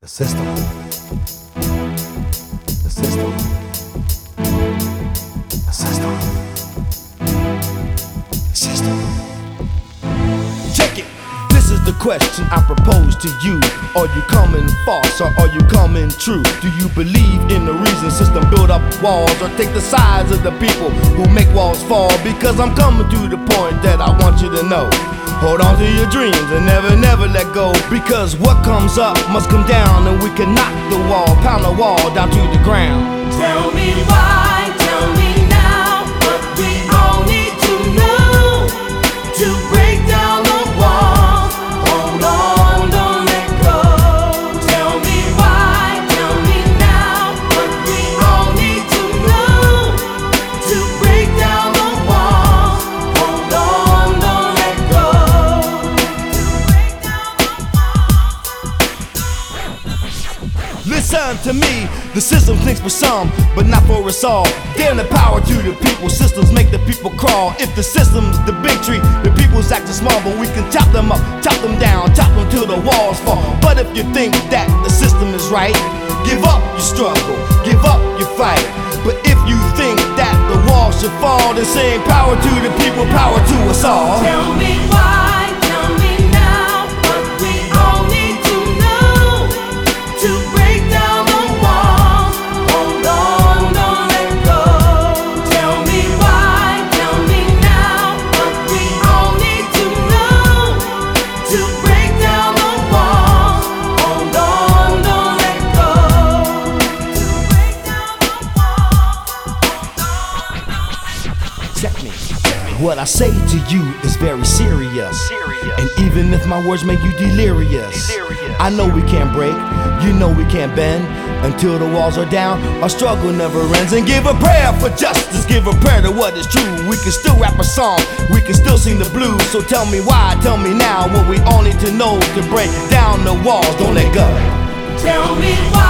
The system. The system. The system. The system. Check it. This is the question I propose to you. Are you coming false or are you coming true? Do you believe in the reason system build up walls, or take the sides of the people who make walls fall? Because I'm coming to the point that I want you to know. Hold on to your dreams and never let go. Because what comes up must come down, and we can knock the wall, pound the wall down to the ground. Tell me why, tell me now, what we all need to know to break down the walls. Hold on, don't let go. Tell me why, tell me now, what we all need to know to break down the walls. Hold on, don't let go. Listen to me, the system thinks for some, but not for us all. Damn the power to the people, systems make the people crawl. If the system's the big tree, the people's acting small, but we can chop them up, chop them down, chop them till the walls fall. But if you think that the system is right, give up your struggle, give up your fight. But if you think that the walls should fall, then saying power to the people, power to us all. Tell me why, tell me now, what we all need to know to break down the walls. Hold on, don't let go. Tell me why, tell me now, what we all need to know to break down the walls. Hold on, don't let go. To break down the walls. Check me. What I say to you is very serious. And even if my words make you delirious, I know we can't break, you know we can't bend. Until the walls are down, our struggle never ends. And give a prayer for justice, give a prayer to what is true. We can still rap a song, we can still sing the blues. So tell me why, tell me now, what we all need to know to break down the walls. Don't let go. Tell me why.